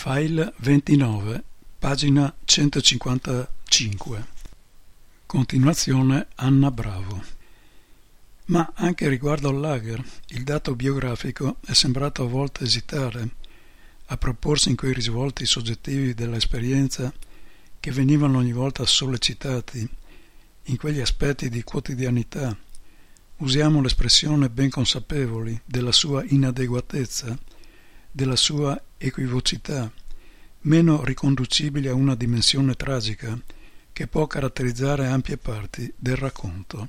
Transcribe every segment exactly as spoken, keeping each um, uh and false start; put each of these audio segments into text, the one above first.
File ventinove, pagina centocinquantacinque. Continuazione Anna Bravo. Ma anche riguardo al lager, il dato biografico è sembrato a volte esitare a proporsi in quei risvolti soggettivi dell'esperienza che venivano ogni volta sollecitati in quegli aspetti di quotidianità, usiamo l'espressione ben consapevoli della sua inadeguatezza, della sua equivocità, meno riconducibili a una dimensione tragica che può caratterizzare ampie parti del racconto.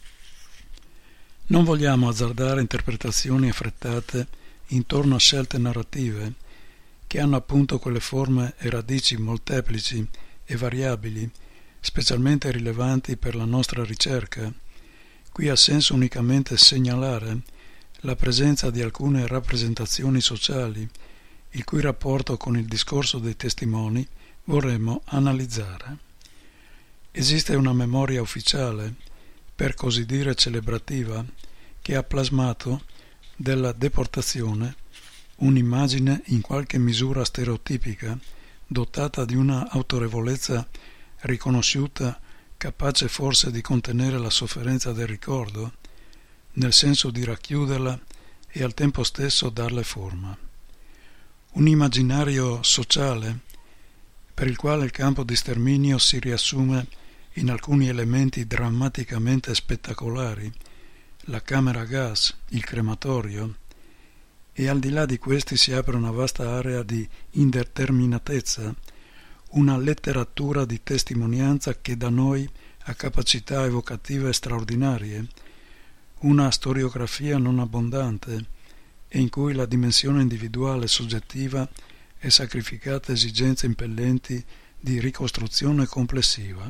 Non vogliamo azzardare interpretazioni affrettate intorno a scelte narrative che hanno appunto quelle forme e radici molteplici e variabili, specialmente rilevanti per la nostra ricerca. Qui ha senso unicamente segnalare la presenza di alcune rappresentazioni sociali, il cui rapporto con il discorso dei testimoni vorremmo analizzare. Esiste una memoria ufficiale, per così dire celebrativa, che ha plasmato della deportazione un'immagine in qualche misura stereotipica, dotata di una autorevolezza riconosciuta, capace forse di contenere la sofferenza del ricordo, nel senso di racchiuderla e al tempo stesso darle forma. Un immaginario sociale per il quale il campo di sterminio si riassume in alcuni elementi drammaticamente spettacolari, la camera a gas, il crematorio, e al di là di questi si apre una vasta area di indeterminatezza, una letteratura di testimonianza che da noi ha capacità evocative straordinarie, una storiografia non abbondante e in cui la dimensione individuale soggettiva è sacrificata a esigenze impellenti di ricostruzione complessiva.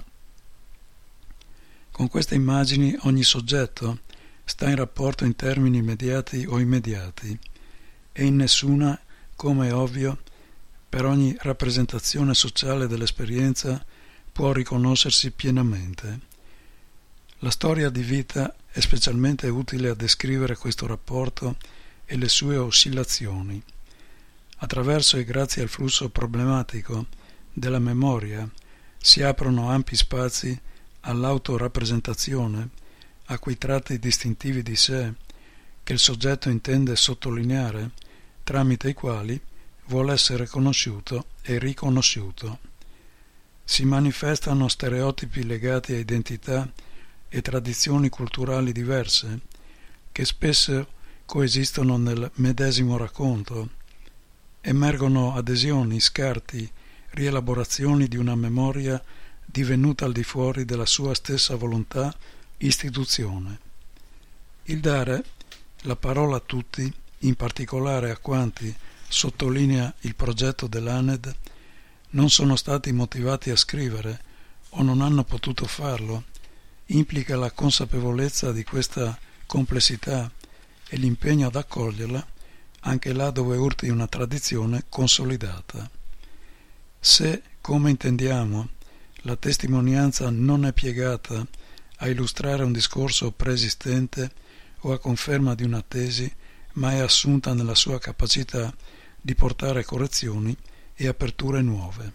Con queste immagini ogni soggetto sta in rapporto in termini immediati o immediati e in nessuna, come è ovvio, per ogni rappresentazione sociale dell'esperienza può riconoscersi pienamente. La storia di vita è specialmente utile a descrivere questo rapporto e le sue oscillazioni. Attraverso e grazie al flusso problematico della memoria si aprono ampi spazi all'autorappresentazione, a quei tratti distintivi di sé che il soggetto intende sottolineare, tramite i quali vuole essere conosciuto e riconosciuto. Si manifestano stereotipi legati a identità e tradizioni culturali diverse, che spesso coesistono nel medesimo racconto. Emergono adesioni, scarti, rielaborazioni di una memoria divenuta al di fuori della sua stessa volontà, istituzione. Il dare la parola a tutti, in particolare a quanti, sottolinea il progetto dell'A N E D, non sono stati motivati a scrivere o non hanno potuto farlo, implica la consapevolezza di questa complessità e l'impegno ad accoglierla anche là dove urti una tradizione consolidata. Se, come intendiamo, la testimonianza non è piegata a illustrare un discorso preesistente o a conferma di una tesi, ma è assunta nella sua capacità di portare correzioni e aperture nuove.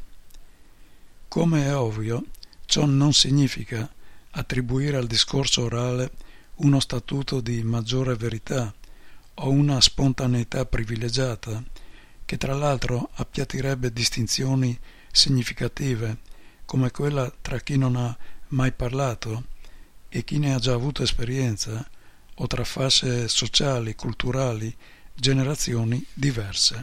Come è ovvio, ciò non significa attribuire al discorso orale uno statuto di maggiore verità o una spontaneità privilegiata, che tra l'altro appiattirebbe distinzioni significative come quella tra chi non ha mai parlato e chi ne ha già avuto esperienza, o tra fasce sociali, culturali, generazioni diverse.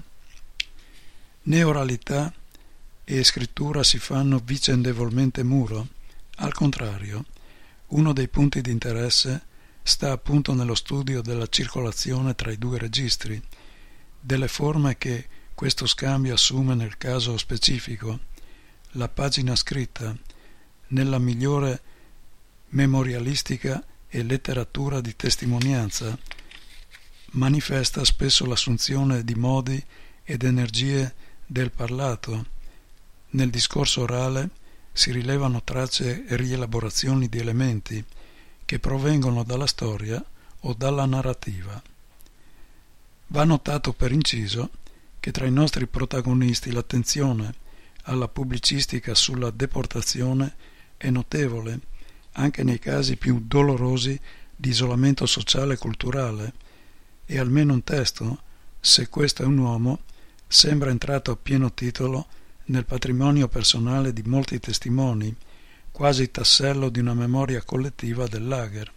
Né oralità e scrittura si fanno vicendevolmente muro, al contrario, uno dei punti di interesse sta appunto nello studio della circolazione tra i due registri, delle forme che questo scambio assume nel caso specifico. La pagina scritta, nella migliore memorialistica e letteratura di testimonianza, manifesta spesso l'assunzione di modi ed energie del parlato. Nel discorso orale si rilevano tracce e rielaborazioni di elementi che provengono dalla storia o dalla narrativa. Va notato per inciso che tra i nostri protagonisti l'attenzione alla pubblicistica sulla deportazione è notevole, anche nei casi più dolorosi di isolamento sociale e culturale, e almeno un testo, se questo è un uomo, sembra entrato a pieno titolo nel patrimonio personale di molti testimoni, quasi tassello di una memoria collettiva del lager.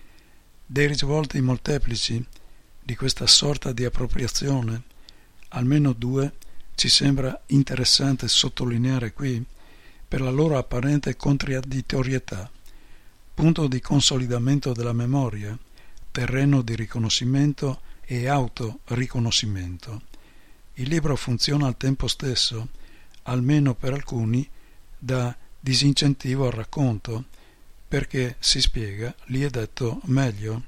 Dei risvolti molteplici di questa sorta di appropriazione, almeno due ci sembra interessante sottolineare qui per la loro apparente contraddittorietà: punto di consolidamento della memoria, terreno di riconoscimento e autoriconoscimento. Il libro funziona al tempo stesso, almeno per alcuni, da disincentivo al racconto, perché, si spiega, lì è detto meglio.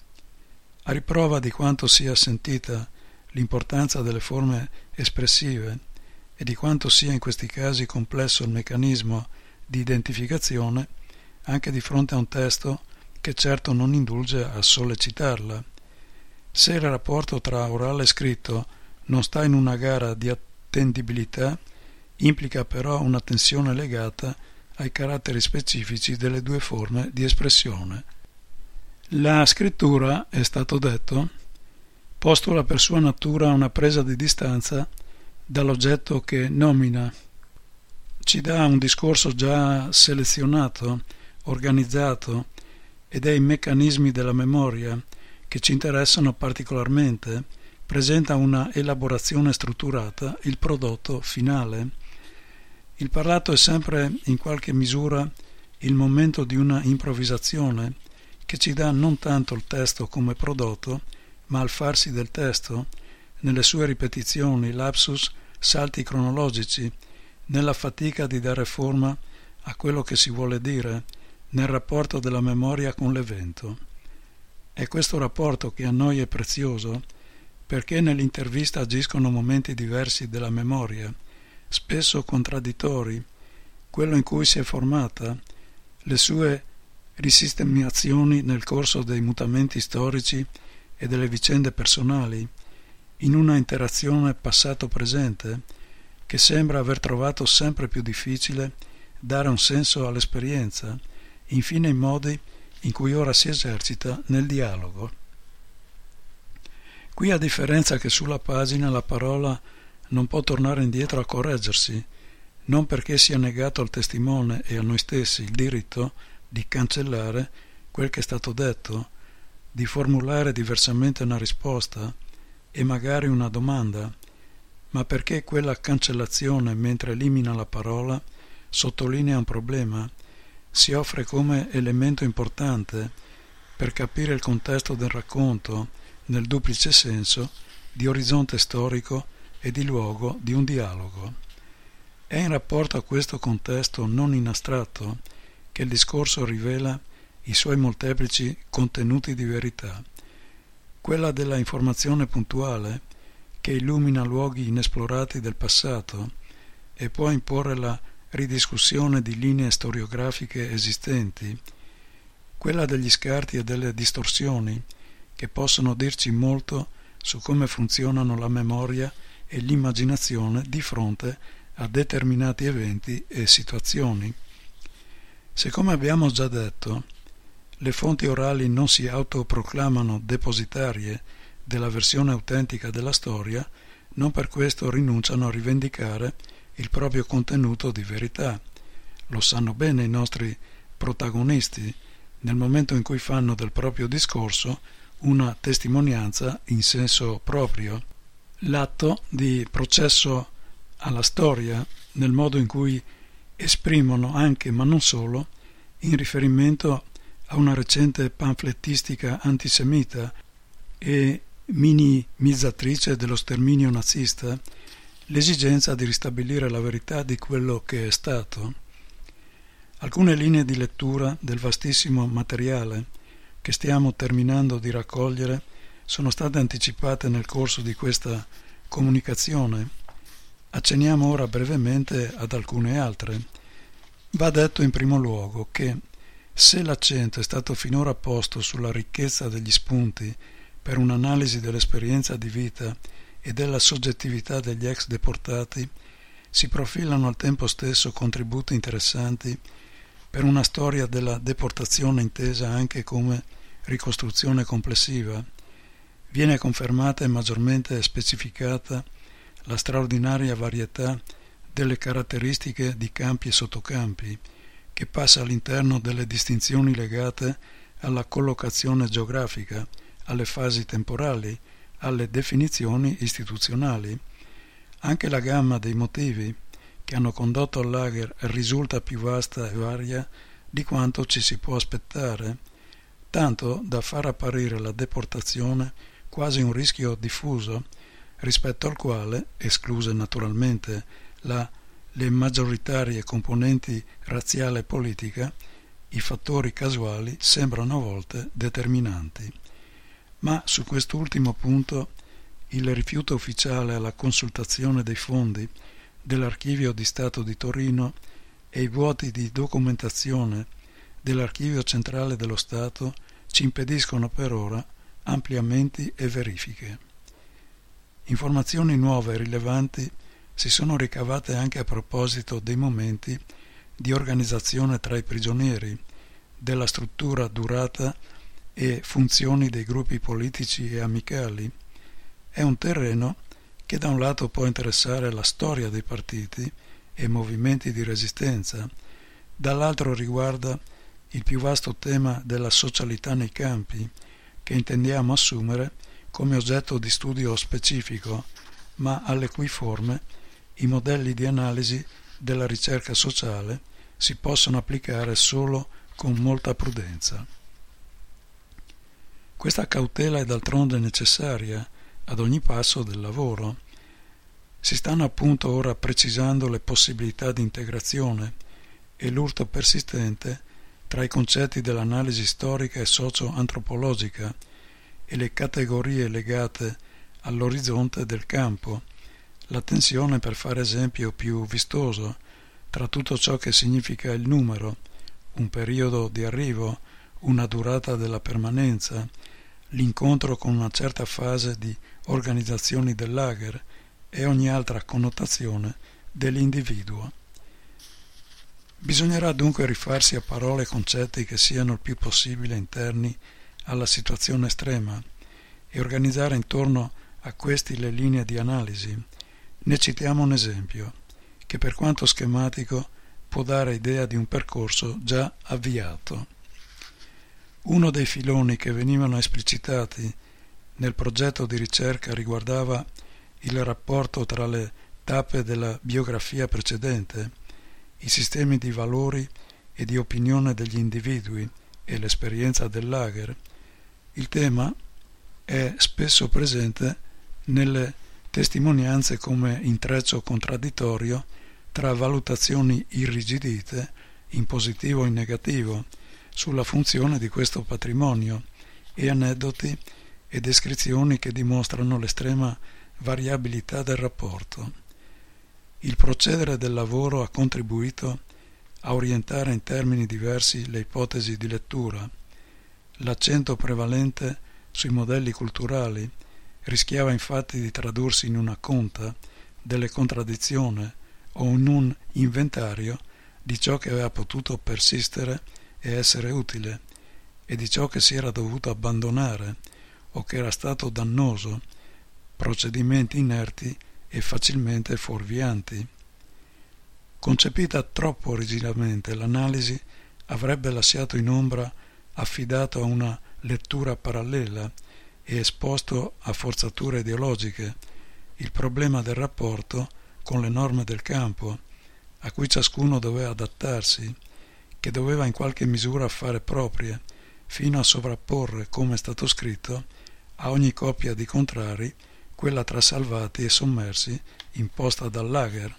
A riprova di quanto sia sentita l'importanza delle forme espressive e di quanto sia in questi casi complesso il meccanismo di identificazione, anche di fronte a un testo che certo non indulge a sollecitarla. Se il rapporto tra orale e scritto non sta in una gara di attendibilità, implica però una tensione legata ai caratteri specifici delle due forme di espressione. La scrittura, è stato detto, postula per sua natura una presa di distanza dall'oggetto che nomina. Ci dà un discorso già selezionato, organizzato, ed è i meccanismi della memoria che ci interessano particolarmente, presenta una elaborazione strutturata, il prodotto finale. Il parlato è sempre in qualche misura il momento di una improvvisazione che ci dà non tanto il testo come prodotto, ma al farsi del testo, nelle sue ripetizioni, lapsus, salti cronologici, nella fatica di dare forma a quello che si vuole dire, nel rapporto della memoria con l'evento. È questo rapporto che a noi è prezioso, perché nell'intervista agiscono momenti diversi della memoria, spesso contraddittori, quello in cui si è formata, le sue risistemazioni nel corso dei mutamenti storici e delle vicende personali, in una interazione passato-presente che sembra aver trovato sempre più difficile dare un senso all'esperienza, infine i modi in cui ora si esercita nel dialogo. Qui, a differenza che sulla pagina, la parola non può tornare indietro a correggersi, non perché sia negato al testimone e a noi stessi il diritto di cancellare quel che è stato detto, di formulare diversamente una risposta e magari una domanda, ma perché quella cancellazione, mentre elimina la parola, sottolinea un problema, si offre come elemento importante per capire il contesto del racconto nel duplice senso di orizzonte storico e di luogo di un dialogo. È in rapporto a questo contesto non in astratto che il discorso rivela i suoi molteplici contenuti di verità, quella della informazione puntuale che illumina luoghi inesplorati del passato e può imporre la ridiscussione di linee storiografiche esistenti, quella degli scarti e delle distorsioni che possono dirci molto su come funzionano la memoria e l'immaginazione di fronte a determinati eventi e situazioni. Se, come abbiamo già detto, le fonti orali non si autoproclamano depositarie della versione autentica della storia, non per questo rinunciano a rivendicare il proprio contenuto di verità. Lo sanno bene i nostri protagonisti nel momento in cui fanno del proprio discorso una testimonianza in senso proprio, l'atto di processo alla storia nel modo in cui esprimono anche, ma non solo, in riferimento a una recente panflettistica antisemita e minimizzatrice dello sterminio nazista, l'esigenza di ristabilire la verità di quello che è stato. Alcune linee di lettura del vastissimo materiale che stiamo terminando di raccogliere sono state anticipate nel corso di questa comunicazione. Accenniamo ora brevemente ad alcune altre. Va detto in primo luogo che, se l'accento è stato finora posto sulla ricchezza degli spunti per un'analisi dell'esperienza di vita e della soggettività degli ex deportati si profilano al tempo stesso contributi interessanti per una storia della deportazione intesa anche come ricostruzione complessiva. Viene confermata e maggiormente specificata la straordinaria varietà delle caratteristiche di campi e sottocampi, che passa all'interno delle distinzioni legate alla collocazione geografica, alle fasi temporali, alle definizioni istituzionali. Anche la gamma dei motivi che hanno condotto al lager risulta più vasta e varia di quanto ci si può aspettare, tanto da far apparire la deportazione quasi un rischio diffuso, rispetto al quale, escluse naturalmente la, le maggioritarie componenti razziale e politica, i fattori casuali sembrano a volte determinanti. Ma su quest'ultimo punto il rifiuto ufficiale alla consultazione dei fondi dell'Archivio di Stato di Torino e i vuoti di documentazione dell'Archivio Centrale dello Stato ci impediscono per ora ampliamenti e verifiche. Informazioni nuove e rilevanti si sono ricavate anche a proposito dei momenti di organizzazione tra i prigionieri, della struttura, durata e funzioni dei gruppi politici e amicali. È un terreno che da un lato può interessare la storia dei partiti e movimenti di resistenza, dall'altro riguarda il più vasto tema della socialità nei campi, che intendiamo assumere come oggetto di studio specifico, ma alle cui forme i modelli di analisi della ricerca sociale si possono applicare solo con molta prudenza. Questa cautela è d'altronde necessaria ad ogni passo del lavoro. Si stanno appunto ora precisando le possibilità di integrazione e l'urto persistente tra i concetti dell'analisi storica e socio-antropologica e le categorie legate all'orizzonte del campo, la tensione, per fare esempio più vistoso, tra tutto ciò che significa il numero, un periodo di arrivo, una durata della permanenza, l'incontro con una certa fase di organizzazioni del lager e ogni altra connotazione dell'individuo. Bisognerà dunque rifarsi a parole e concetti che siano il più possibile interni alla situazione estrema e organizzare intorno a questi le linee di analisi. Ne citiamo un esempio, che per quanto schematico può dare idea di un percorso già avviato. Uno dei filoni che venivano esplicitati nel progetto di ricerca riguardava il rapporto tra le tappe della biografia precedente, i sistemi di valori e di opinione degli individui e l'esperienza del lager. Il tema è spesso presente nelle testimonianze come intreccio contraddittorio tra valutazioni irrigidite, in positivo e in negativo, sulla funzione di questo patrimonio e aneddoti e descrizioni che dimostrano l'estrema variabilità del rapporto. Il procedere del lavoro ha contribuito a orientare in termini diversi le ipotesi di lettura. L'accento prevalente sui modelli culturali rischiava infatti di tradursi in una conta delle contraddizioni o in un inventario di ciò che aveva potuto persistere e essere utile e di ciò che si era dovuto abbandonare o che era stato dannoso, procedimenti inerti e facilmente fuorvianti. Concepita troppo rigidamente, l'analisi avrebbe lasciato in ombra, affidato a una lettura parallela e esposto a forzature ideologiche, il problema del rapporto con le norme del campo, a cui ciascuno doveva adattarsi, che doveva in qualche misura fare proprie, fino a sovrapporre, come è stato scritto, a ogni coppia di contrari quella tra salvati e sommersi imposta dal lager.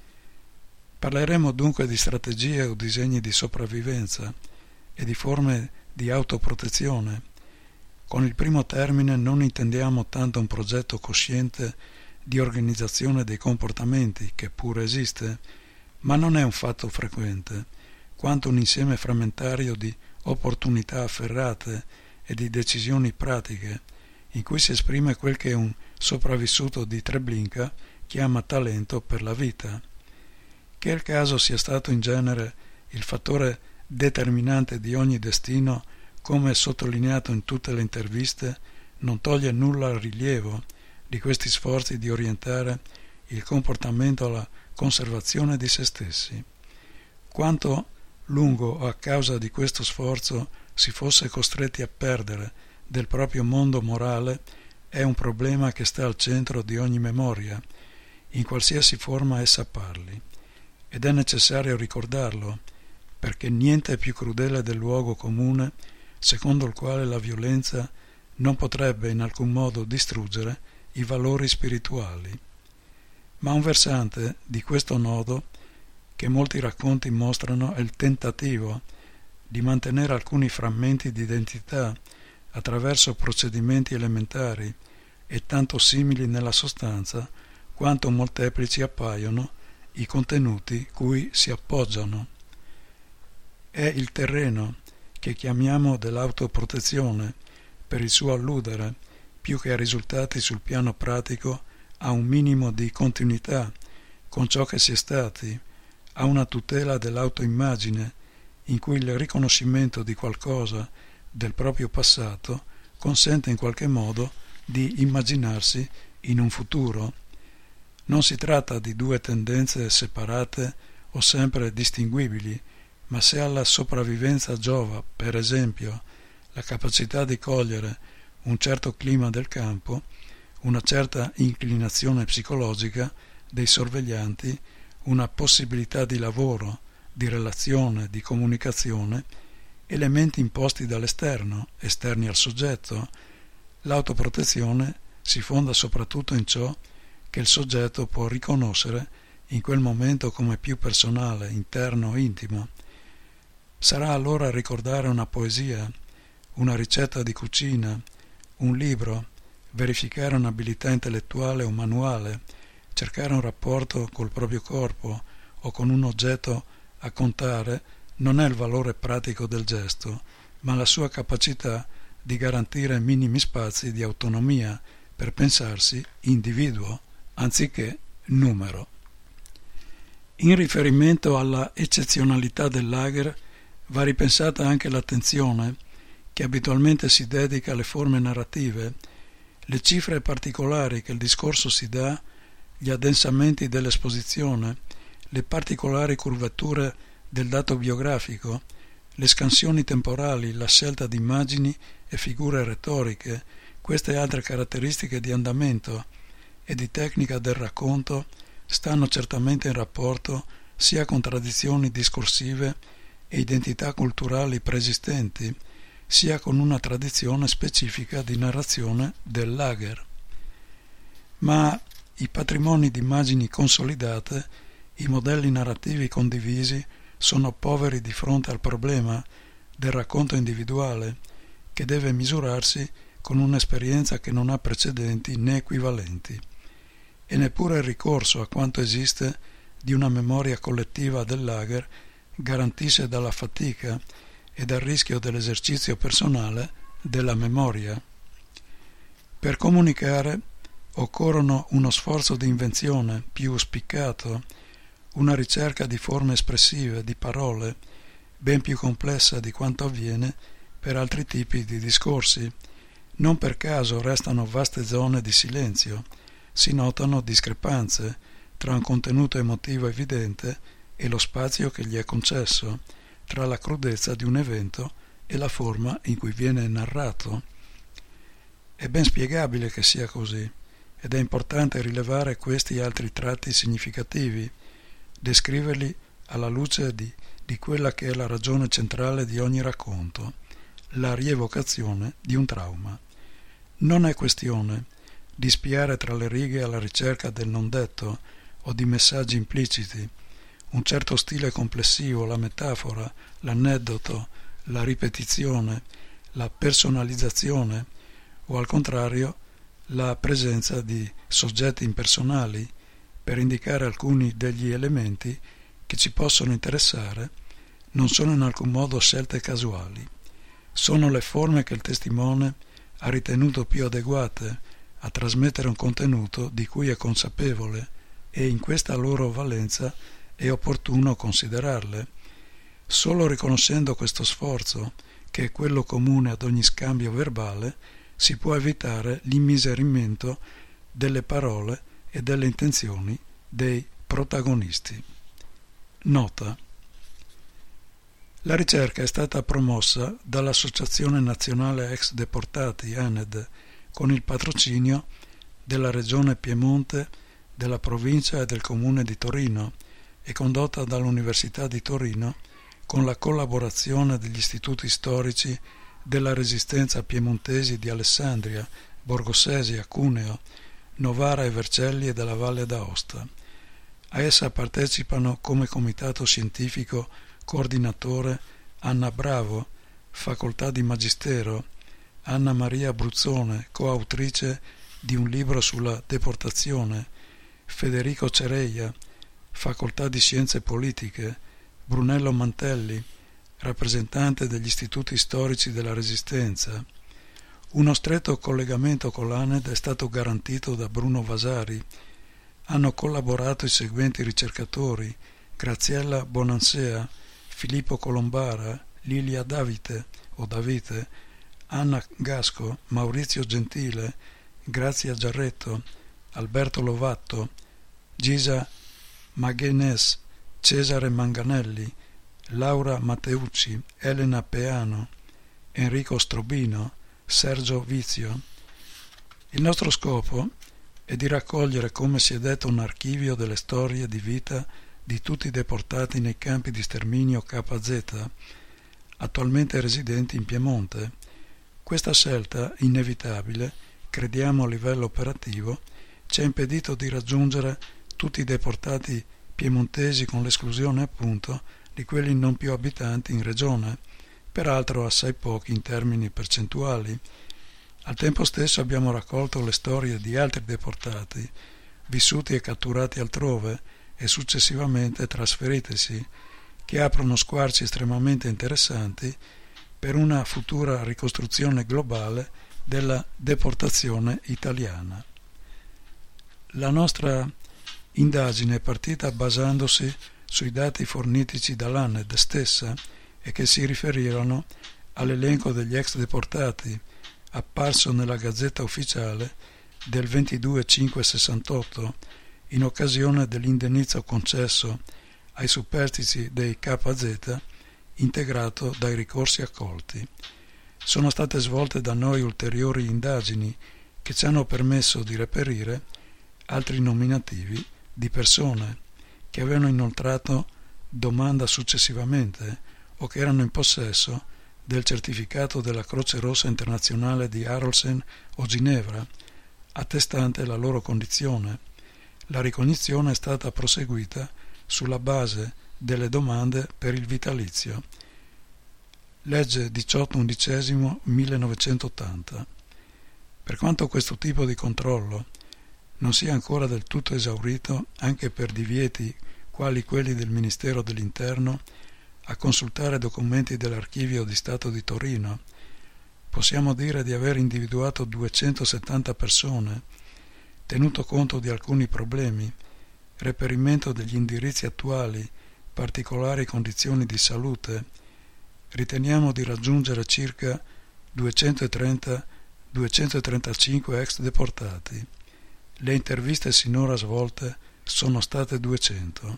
Parleremo dunque di strategie o disegni di sopravvivenza e di forme di autoprotezione. Con il primo termine non intendiamo tanto un progetto cosciente di organizzazione dei comportamenti, che pure esiste, ma non è un fatto frequente, quanto un insieme frammentario di opportunità afferrate e di decisioni pratiche, in cui si esprime quel che un sopravvissuto di Treblinka, chiama talento per la vita. Che il caso sia stato in genere il fattore determinante di ogni destino, come sottolineato in tutte le interviste, non toglie nulla al rilievo di questi sforzi di orientare il comportamento alla conservazione di se stessi. Quanto lungo a causa di questo sforzo si fosse costretti a perdere del proprio mondo morale è un problema che sta al centro di ogni memoria, in qualsiasi forma essa parli, ed è necessario ricordarlo, perché niente è più crudele del luogo comune secondo il quale la violenza non potrebbe in alcun modo distruggere i valori spirituali. Ma un versante di questo nodo che molti racconti mostrano è il tentativo di mantenere alcuni frammenti di identità attraverso procedimenti elementari e tanto simili nella sostanza quanto molteplici appaiono i contenuti cui si appoggiano. È il terreno che chiamiamo dell'autoprotezione, per il suo alludere, più che a risultati sul piano pratico, a un minimo di continuità con ciò che si è stati, a una tutela dell'autoimmagine in cui il riconoscimento di qualcosa del proprio passato consente in qualche modo di immaginarsi in un futuro. Non si tratta di due tendenze separate o sempre distinguibili, ma se alla sopravvivenza giova, per esempio, la capacità di cogliere un certo clima del campo, una certa inclinazione psicologica dei sorveglianti, una possibilità di lavoro, di relazione, di comunicazione, elementi imposti dall'esterno, esterni al soggetto, l'autoprotezione si fonda soprattutto in ciò che il soggetto può riconoscere in quel momento come più personale, interno, intimo. Sarà allora ricordare una poesia, una ricetta di cucina, un libro, verificare un'abilità intellettuale o manuale, cercare un rapporto col proprio corpo o con un oggetto a contare, non è il valore pratico del gesto, ma la sua capacità di garantire minimi spazi di autonomia per pensarsi individuo anziché numero. In riferimento alla eccezionalità del lager va ripensata anche l'attenzione che abitualmente si dedica alle forme narrative, le cifre particolari che il discorso si dà, gli addensamenti dell'esposizione, le particolari curvature del dato biografico, le scansioni temporali, la scelta di immagini e figure retoriche, queste altre caratteristiche di andamento e di tecnica del racconto stanno certamente in rapporto sia con tradizioni discorsive e identità culturali preesistenti, sia con una tradizione specifica di narrazione del lager. Ma i patrimoni di immagini consolidate, i modelli narrativi condivisi, sono poveri di fronte al problema del racconto individuale, che deve misurarsi con un'esperienza che non ha precedenti né equivalenti, e neppure il ricorso a quanto esiste di una memoria collettiva del lager garantisce dalla fatica e dal rischio dell'esercizio personale della memoria. Per comunicare occorrono uno sforzo di invenzione più spiccato, una ricerca di forme espressive, di parole, ben più complessa di quanto avviene per altri tipi di discorsi. Non per caso restano vaste zone di silenzio, si notano discrepanze tra un contenuto emotivo evidente e lo spazio che gli è concesso, tra la crudezza di un evento e la forma in cui viene narrato. È ben spiegabile che sia così, ed è importante rilevare questi altri tratti significativi, descriverli alla luce di, di quella che è la ragione centrale di ogni racconto, la rievocazione di un trauma. Non è questione di spiare tra le righe alla ricerca del non detto o di messaggi impliciti, un certo stile complessivo, la metafora, l'aneddoto, la ripetizione, la personalizzazione o al contrario la presenza di soggetti impersonali per indicare alcuni degli elementi che ci possono interessare, non sono in alcun modo scelte casuali. Sono le forme che il testimone ha ritenuto più adeguate a trasmettere un contenuto di cui è consapevole e in questa loro valenza è opportuno considerarle. Solo riconoscendo questo sforzo, che è quello comune ad ogni scambio verbale, si può evitare l'immiserimento delle parole e delle intenzioni dei protagonisti. Nota: la ricerca è stata promossa dall'Associazione Nazionale Ex Deportati A N E D con il patrocinio della Regione Piemonte, della provincia e del Comune di Torino e condotta dall'Università di Torino con la collaborazione degli istituti storici della Resistenza piemontesi di Alessandria, Borgosesia, Cuneo, Novara e Vercelli e della Valle d'Aosta. A essa partecipano come comitato scientifico coordinatore Anna Bravo, facoltà di Magistero, Anna Maria Bruzzone, coautrice di un libro sulla deportazione, Federico Cereia, facoltà di Scienze Politiche, Brunello Mantelli, rappresentante degli istituti storici della Resistenza. Uno stretto collegamento con l'A N E D è stato garantito da Bruno Vasari. Hanno collaborato i seguenti ricercatori: Graziella Bonansea, Filippo Colombara, Lilia Davite o Davite, Anna Gasco, Maurizio Gentile, Grazia Giarretto, Alberto Lovatto, Gisa Maghenes, Cesare Manganelli, Laura Matteucci, Elena Peano, Enrico Strobino, Sergio Vizio. Il nostro scopo è di raccogliere, come si è detto, un archivio delle storie di vita di tutti i deportati nei campi di sterminio K Z, attualmente residenti in Piemonte. Questa scelta, inevitabile, crediamo a livello operativo, ci ha impedito di raggiungere tutti i deportati piemontesi, con l'esclusione appunto di quelli non più abitanti in regione, peraltro assai pochi in termini percentuali. Al tempo stesso abbiamo raccolto le storie di altri deportati, vissuti e catturati altrove e successivamente trasferitisi, che aprono squarci estremamente interessanti per una futura ricostruzione globale della deportazione italiana. La nostra indagine è partita basandosi sui dati fornitici dall'A N E D stessa e che si riferirono all'elenco degli ex deportati apparso nella Gazzetta Ufficiale del ventidue cinque sessantotto in occasione dell'indennizzo concesso ai superstiti dei K Z integrato dai ricorsi accolti. Sono state svolte da noi ulteriori indagini che ci hanno permesso di reperire altri nominativi di persone che avevano inoltrato domanda successivamente o che erano in possesso del certificato della Croce Rossa Internazionale di Arolsen o Ginevra, attestante la loro condizione. La ricognizione è stata proseguita sulla base delle domande per il vitalizio. Legge diciotto undicesimo millenovecentottanta. Per quanto questo tipo di controllo non sia ancora del tutto esaurito, anche per divieti quali quelli del Ministero dell'Interno a consultare documenti dell'Archivio di Stato di Torino, possiamo dire di aver individuato duecentosettanta persone, tenuto conto di alcuni problemi, reperimento degli indirizzi attuali, particolari condizioni di salute. Riteniamo di raggiungere circa duecentotrenta duecentotrentacinque ex deportati. Le interviste sinora svolte sono state duecento.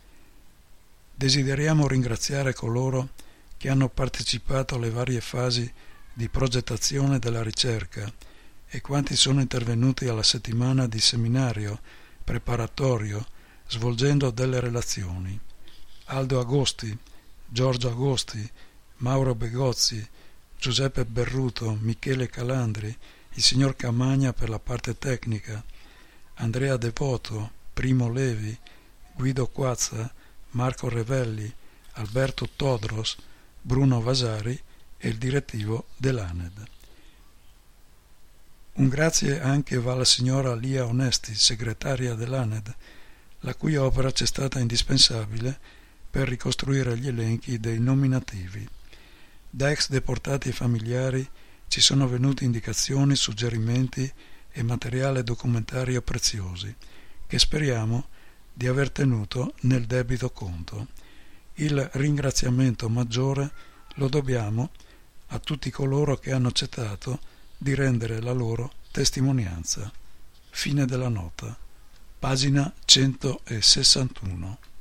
Desideriamo ringraziare coloro che hanno partecipato alle varie fasi di progettazione della ricerca e quanti sono intervenuti alla settimana di seminario preparatorio svolgendo delle relazioni. Aldo Agosti, Giorgio Agosti, Mauro Begozzi, Giuseppe Berruto, Michele Calandri, il signor Camagna per la parte tecnica, Andrea Devoto, Primo Levi, Guido Quazza, Marco Revelli, Alberto Todros, Bruno Vasari e il direttivo dell'A N E D. Un grazie anche va alla signora Lia Onesti, segretaria dell'A N E D, la cui opera ci è stata indispensabile per ricostruire gli elenchi dei nominativi. Da ex deportati e familiari ci sono venute indicazioni, suggerimenti e materiale documentario preziosi, che speriamo di aver tenuto nel debito conto. Il ringraziamento maggiore lo dobbiamo a tutti coloro che hanno accettato di rendere la loro testimonianza. Fine della nota. Pagina centosessantuno.